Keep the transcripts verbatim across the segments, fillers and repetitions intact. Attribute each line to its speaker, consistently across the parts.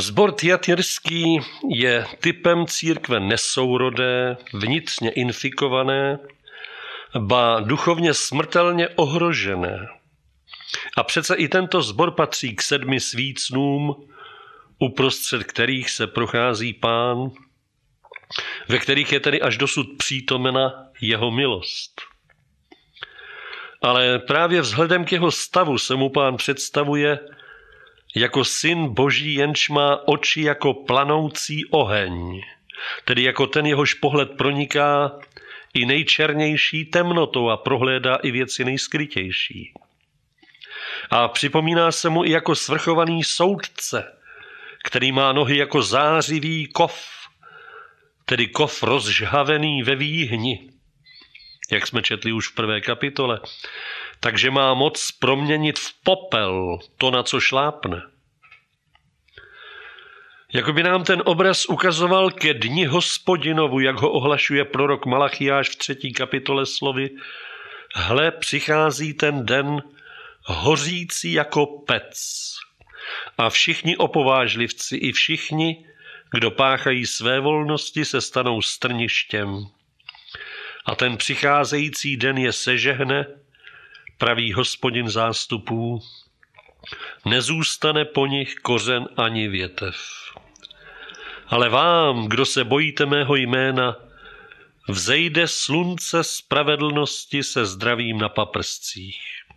Speaker 1: Sbor Tyatyrský je typem církve nesourodé, vnitřně infikované, ba duchovně smrtelně ohrožené. A přece i tento sbor patří k sedmi svícnům, uprostřed kterých se prochází Pán, ve kterých je tedy až dosud přítomna jeho milost. Ale právě vzhledem k jeho stavu se mu Pán představuje jako syn Boží, jenž má oči jako planoucí oheň, tedy jako ten, jehož pohled proniká i nejčernější temnotou a prohlédá i věci nejskrytější. A připomíná se mu i jako svrchovaný soudce, který má nohy jako zářivý kov, tedy kov rozžhavený ve výhni, jak jsme četli už v prvé kapitole, takže má moc proměnit v popel to, na co šlápne. Jakoby nám ten obraz ukazoval ke dni Hospodinovu, jak ho ohlašuje prorok Malachiáš v třetí kapitole slovy: hle, přichází ten den hořící jako pec a všichni opovážlivci i všichni, kdo páchají své volnosti, se stanou strništěm. A ten přicházející den je sežehne, praví Hospodin zástupů, nezůstane po nich kořen ani větev. Ale vám, kdo se bojíte mého jména, vzejde slunce spravedlnosti se zdravím na paprscích.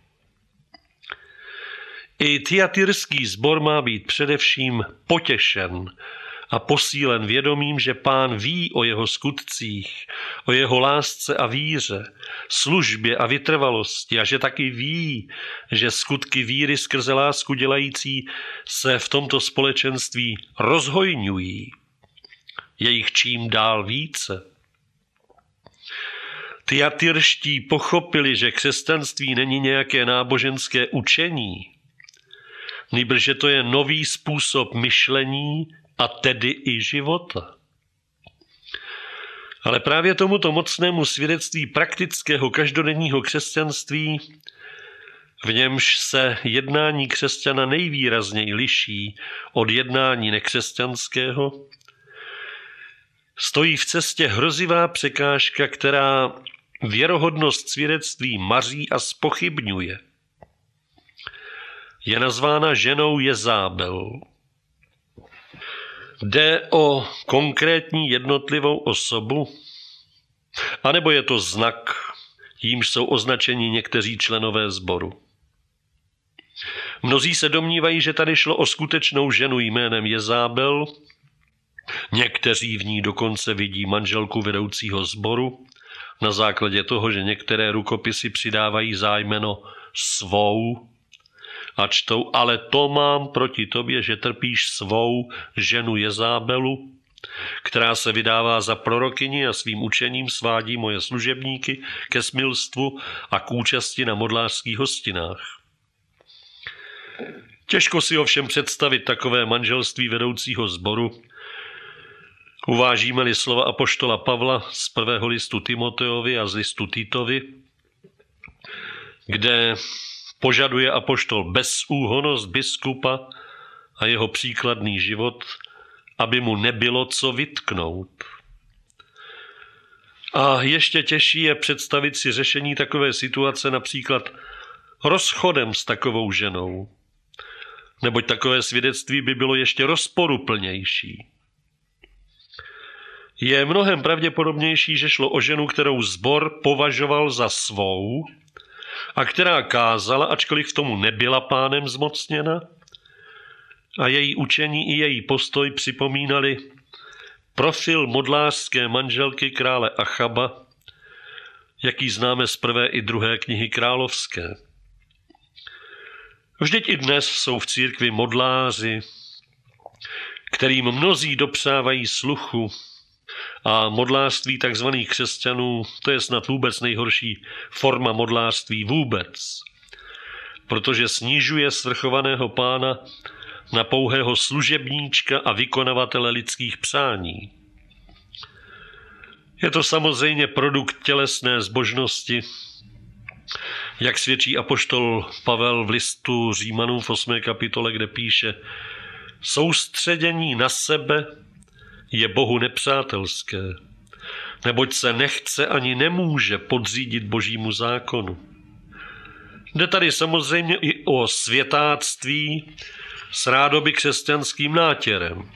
Speaker 1: I tyatyrský sbor má být především potěšen a posílen vědomím, že Pán ví o jeho skutcích, o jeho lásce a víře, službě a vytrvalosti a že taky ví, že skutky víry skrze lásku dělající se v tomto společenství rozhojňují. Je jich čím dál více. Tyatyrští pochopili, že křesťanství není nějaké náboženské učení, nýbrž že to je nový způsob myšlení a tedy i života. Ale právě tomuto mocnému svědectví praktického každodenního křesťanství, v němž se jednání křesťana nejvýrazněji liší od jednání nekřesťanského, stojí v cestě hrozivá překážka, která věrohodnost svědectví maří a zpochybňuje. Je nazvána ženou Jezábel. Jde o konkrétní jednotlivou osobu, anebo je to znak, jímž jsou označeni někteří členové sboru. Mnozí se domnívají, že tady šlo o skutečnou ženu jménem Jezábel, někteří v ní dokonce vidí manželku vedoucího sboru, na základě toho, že některé rukopisy přidávají zájmeno svou a čtou: ale to mám proti tobě, že trpíš svou ženu Jezábelu, která se vydává za prorokyni a svým učením svádí moje služebníky ke smilstvu a k účasti na modlářských hostinách. Těžko si ovšem představit takové manželství vedoucího sboru. Uvážíme-li slova apoštola Pavla z prvého listu Timoteovi a z listu Titovi, kde požaduje apoštol bezúhonnost biskupa a jeho příkladný život, aby mu nebylo co vytknout. A ještě těžší je představit si řešení takové situace například rozchodem s takovou ženou, neboť takové svědectví by bylo ještě rozporuplnější. Je mnohem pravděpodobnější, že šlo o ženu, kterou sbor považoval za svou a která kázala, ačkoliv k tomu nebyla Pánem zmocněna, a její učení i její postoj připomínali profil modlářské manželky krále Achaba, jaký známe z prvé i druhé knihy královské. Vždyť i dnes jsou v církvi modláři, kterým mnozí dopřávají sluchu, a modlářství takzvaných křesťanů, to je snad vůbec nejhorší forma modlářství vůbec, protože snižuje svrchovaného Pána na pouhého služebníčka a vykonavatele lidských přání. Je to samozřejmě produkt tělesné zbožnosti, jak svědčí apoštol Pavel v listu Římanům v osmé kapitole, kde píše: Soustředění na sebe je Bohu nepřátelské, neboť se nechce ani nemůže podřídit Božímu zákonu. Jde tady samozřejmě i o světáctví s rádoby křesťanským nátěrem.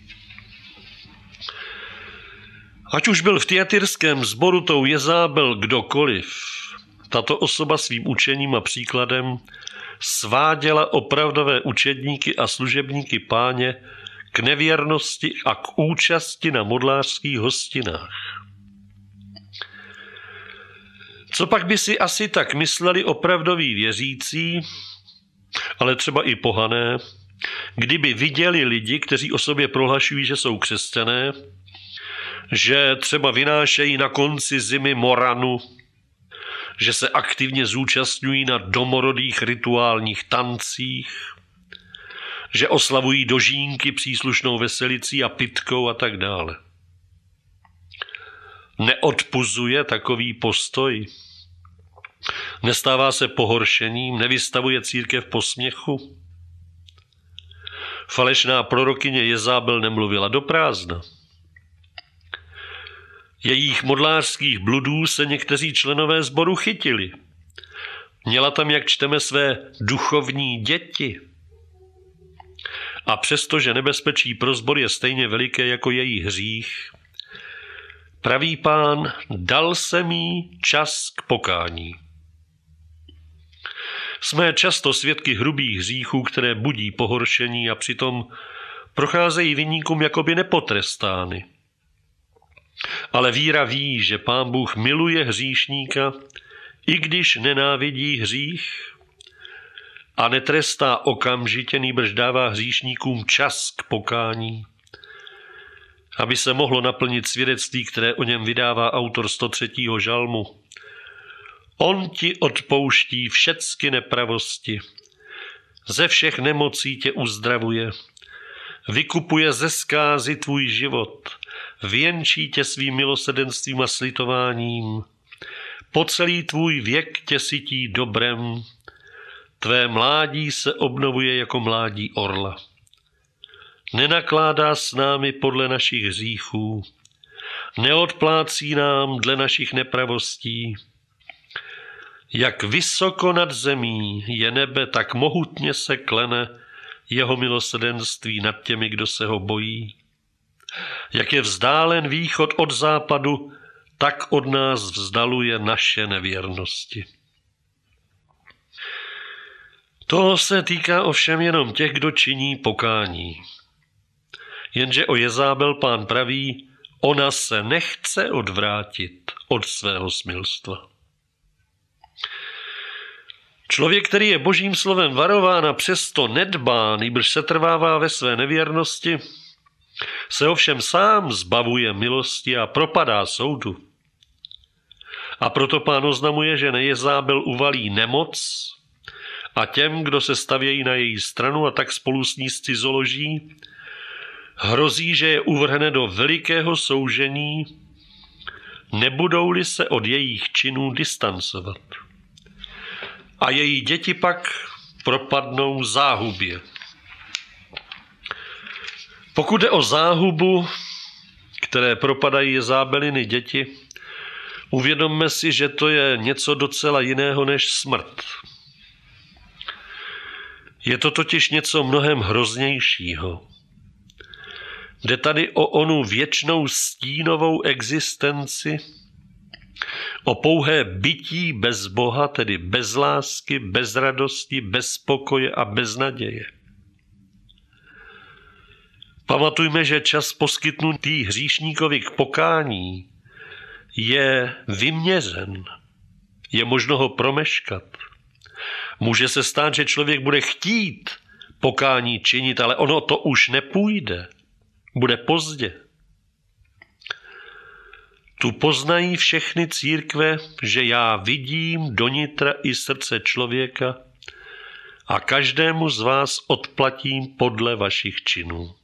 Speaker 1: Ať už byl v Tyatyrském sboru tou Jezábel kdokoliv, tato osoba svým učením a příkladem sváděla opravdové učedníky a služebníky Páně k nevěrnosti a k účasti na modlářských hostinách. Co pak by si asi tak mysleli opravdoví věřící, ale třeba i pohané, kdyby viděli lidi, kteří o sobě prohlašují, že jsou křesťané, že třeba vynášejí na konci zimy moranu, že se aktivně zúčastňují na domorodých rituálních tancích, že oslavují dožínky příslušnou veselicí a pitkou a tak dále. Neodpuzuje takový postoj? Nestává se pohoršením? Nevystavuje církev posměchu? Falešná prorokyně Jezábel nemluvila do prázdna. Jejích modlářských bludů se někteří členové sboru chytili. Měla tam, jak čteme, své duchovní děti. A přestože nebezpečí pro sbor je stejně veliké jako její hřích, pravý Pán, dal jsem jí čas k pokání. Jsme často svědky hrubých hříchů, které budí pohoršení a přitom procházejí viníkům jakoby nepotrestány. Ale víra ví, že Pán Bůh miluje hříšníka, i když nenávidí hřích a netrestá okamžitě, nýbrž dává hříšníkům čas k pokání, aby se mohlo naplnit svědectví, které o něm vydává autor sto třetího žalmu. On ti odpouští všecky nepravosti, ze všech nemocí tě uzdravuje, vykupuje ze zkázy tvůj život, věnčí tě svým milosrdenstvím a slitováním, po celý tvůj věk tě sytí dobrem, tvé mládí se obnovuje jako mládí orla. Nenakládá s námi podle našich hříchů, neodplácí nám dle našich nepravostí. Jak vysoko nad zemí je nebe, tak mohutně se klene jeho milosrdenství nad těmi, kdo se ho bojí. Jak je vzdálen východ od západu, tak od nás vzdaluje naše nevěrnosti. To se týká ovšem jenom těch, kdo činí pokání. Jenže o Jezábel Pán praví, ona se nechce odvrátit od svého smilstva. Člověk, který je Božím slovem varován a přesto nedbá, nýbrž se trvává ve své nevěrnosti, se ovšem sám zbavuje milosti a propadá soudu. A proto Pán oznamuje, že na Jezábel uvalí nemoc a těm, kdo se stavějí na její stranu a tak spolu s ní scizoloží, hrozí, že je uvrhne do velikého soužení, nebudou-li se od jejich činů distancovat. A její děti pak propadnou záhubě. Pokud jde o záhubu, které propadají Jezábeliny děti, uvědomme si, že to je něco docela jiného než smrt. Je to totiž něco mnohem hroznějšího. Jde tady o onu věčnou stínovou existenci, o pouhé bytí bez Boha, tedy bez lásky, bez radosti, bez pokoje a bez naděje. Pamatujme, že čas poskytnutý hříšníkovi k pokání je vyměřen. Je možno ho promeškat. Může se stát, že člověk bude chtít pokání činit, ale ono to už nepůjde. Bude pozdě. Tu poznají všechny církve, že já vidím do nitra i srdce člověka a každému z vás odplatím podle vašich činů.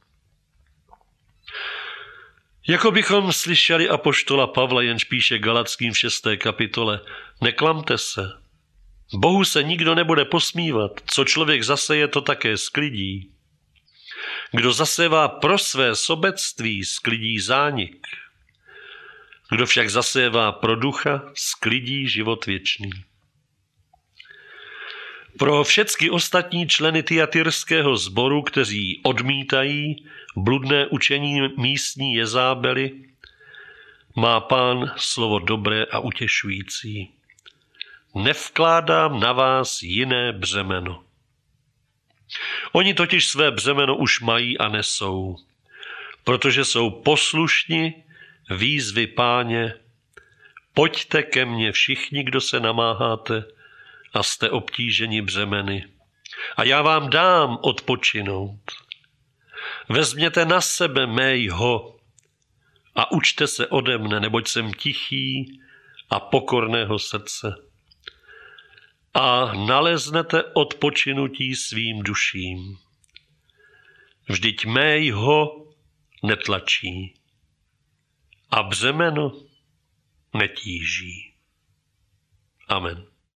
Speaker 1: Jako bychom slyšeli apoštola Pavla, jenž píše Galatským v šesté kapitole, neklamte se. Bohu se nikdo nebude posmívat, co člověk zaseje, to také sklidí. Kdo zasévá pro své sobectví, sklidí zánik. Kdo však zasévá pro ducha, sklidí život věčný. Pro všechny ostatní členy Tyatyrského sboru, kteří odmítají bludné učení místní Jezábely, má Pán slovo dobré a utěšující. Nevkládám na vás jiné břemeno. Oni totiž své břemeno už mají a nesou, protože jsou poslušni výzvy Páně. Pojďte ke mně všichni, kdo se namáháte a jste obtíženi břemeny, a já vám dám odpočinout. Vezměte na sebe mého a učte se ode mne, neboť jsem tichý a pokorného srdce. A naleznete odpočinutí svým duším. Vždyť mého netlačí a břemeno netíží. Amen.